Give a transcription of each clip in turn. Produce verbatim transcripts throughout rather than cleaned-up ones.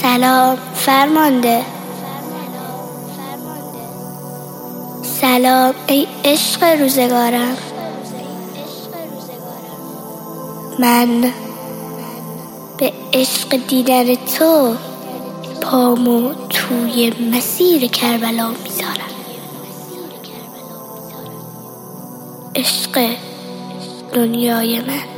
سلام فرمانده. سلام ای عشق روزگارم. من به عشق دیدن تو پامو توی مسیر کربلا میذارم. عشق دنیای من.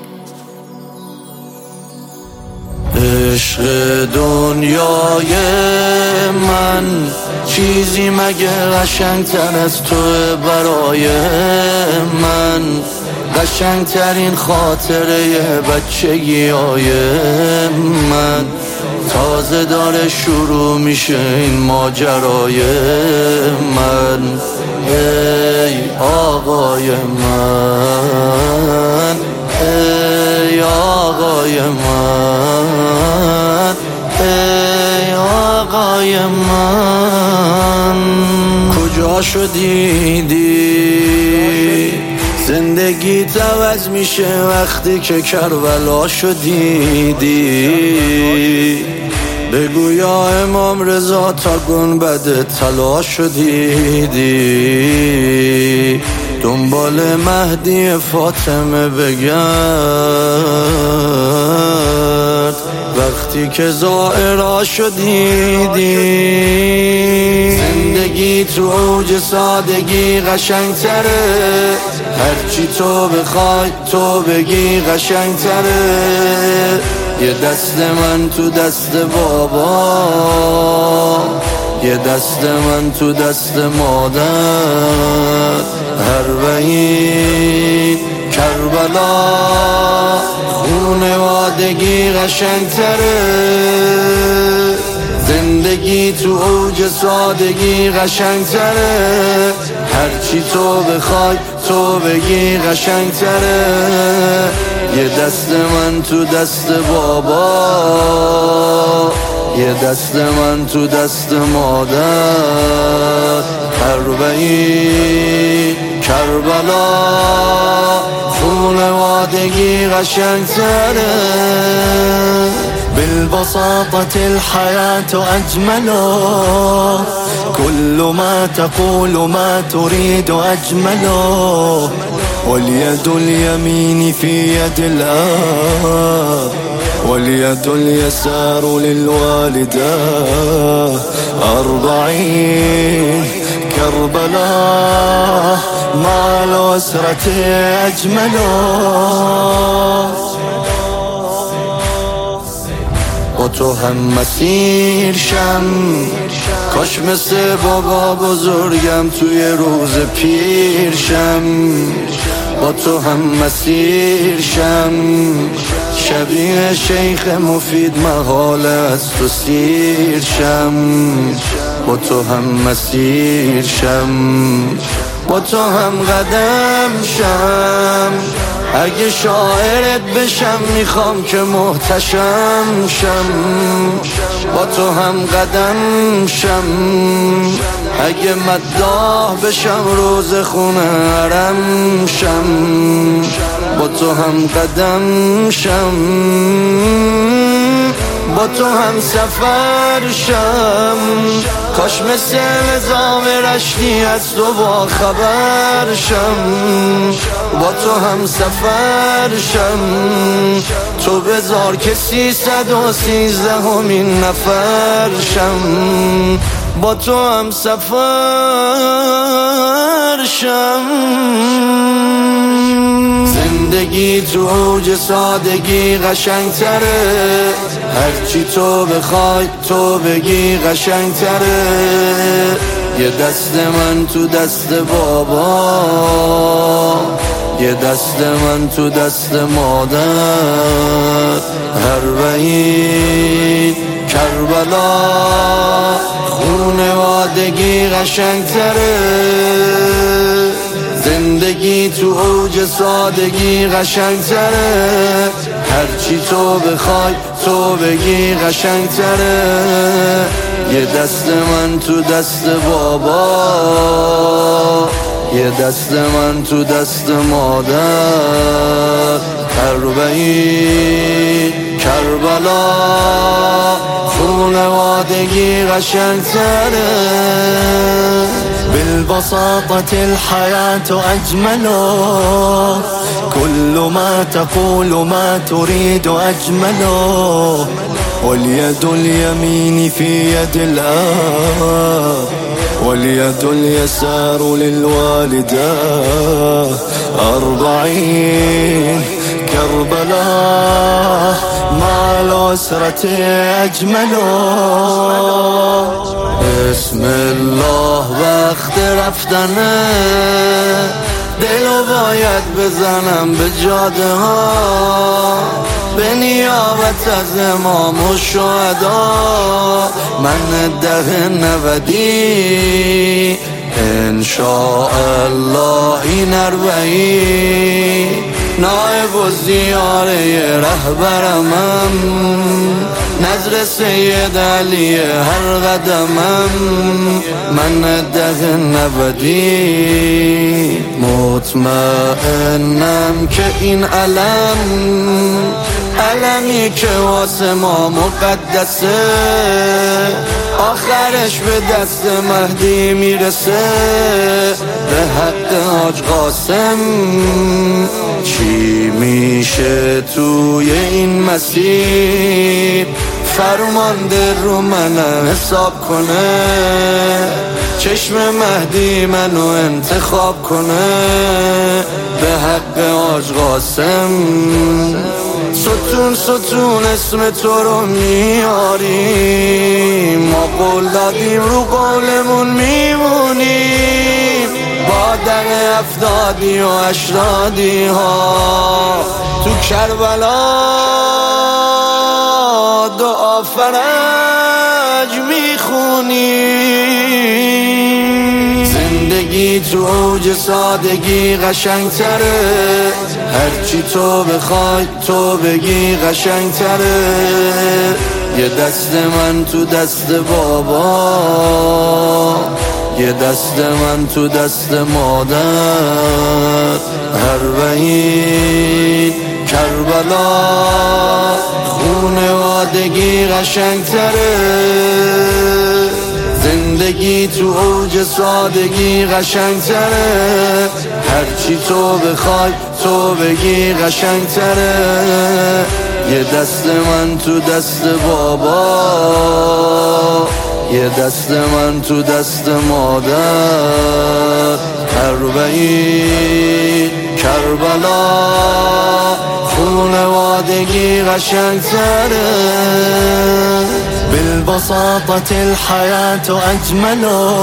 عشق دنیای من چیزی مگه قشنگتر از تو برای من؟ قشنگترین خاطره بچگیای من. تازه داره شروع میشه این ماجرای من. ای آقای من، ای آقای من، ای آقای من. کجا شدیدی؟ زندگی عوض میشه وقتی که کربلا شدیدی. بگو یا امام رضا تا گنبد طلا شدیدی. دنبال مهدی فاطمه بگرد وقتی که زائرا شدیدی. زندگی تو اوج سادگی قشنگتره، هرچی تو بخوای تو بگی قشنگتره. یه دست من تو دست بابا، یه دست من تو دست مادر. اربعین کربلا خونوادگی قشنگتره. زندگی تو اوج سادگی قشنگتره، هرچی تو بخوای تو بگی قشنگتره. یه دست من تو دست بابا، یه دست من تو دست مادر. اربعین کربلا خونوادگی قشنگتره. بالبساطة الحياة أجمل، كل ما تقول ما تريد أجمل. واليد اليمين في يد الآب، واليد اليسار للوالدة. أربعين كربلاء مع الأسرة أجمل. با تو هم مسیر شم، کاش مثل بابا بزرگم توی روز پیر شم. با تو هم مسیر شم، شبیه شیخ مفید محال از تو سیر شم. با تو هم مسیر شم، با تو هم قدم شم. اگه شاعرت بشم میخوام که محتشم شم. با تو هم قدم شم، اگه مداح بشم روز خونه حرم شم. با تو هم قدم شم، با تو هم سفر شم. کاش مثل نظام رشتی از تو با خبر شم. با تو هم سفر شم، تو بذار که سیصد و سیزده همین نفر شم. با تو هم سفر شم. زندگی تو اوج سادگی قشنگتره، هرچی تو بخوای تو بگی قشنگتره. یه دست من تو دست بابا، یه دست من تو دست مادر. اربعین کربلا خونوادگی قشنگتره. زندگی تو اوج سادگی قشنگتره، هرچی تو بخوای تو بگی قشنگتره. یه دست من تو دست بابا، یه دست من تو دست مادر. اربعین کربلا خونوادگی قشنگتره. بالبساطة الحياة أجمل، كل ما تقول ما تريد أجمل، واليد اليمين في يد الآب، واليد اليسار للوالدة. أربعين كربلاء مع الأسرة أجمل. بسم الله وقت رفتنه، دلو باید بزنم به جاده ها، به نیابت از امام و شهدا. من ده نودی انشاءالله این اربعی، نائب و زیاره رهبرمم، نظر سید علی هر قدمم. من ده نودی مطمئنم که این علم، علمی که واسه ما مقدسه، آخرش به دست مهدی میرسه. به حق حاج قاسم چی میشه توی این مسیر، فرمانده رو منم حساب کنه، چشم مهدی منو انتخاب کنه. به حق حاج قاسم ستون ستون اسم تو رو میاریم، ما قول دادیم رو قولمون میمونیم. با دق افتادی و اشرادی ها تو کربلا دعا فرج میخونیم. زندگی تو اوج سادگی قشنگتره، هرچی تو بخوای تو بگی قشنگتره. یه دست من تو دست بابا، یه دست من تو دست مادر. اربعین کربلا خونوادگی قشنگتره. زندگی تو اوج سادگی قشنگتره، هرچی تو بخوای تو بگی قشنگتره. یه دست من تو دست بابا، یه دست من تو دست مادر. اربعین کربلا خونوادگی قشنگتره. بالبساطة الحياة أجمل،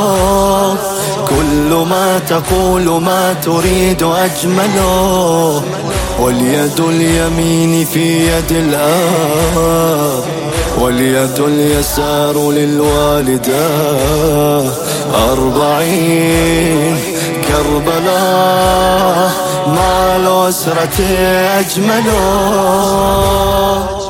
كل ما تقول ما تريد أجمل، واليد اليمين في يد الآب، واليد اليسار للوالدة. أربعين كربلاء مع الأسرة أجمل.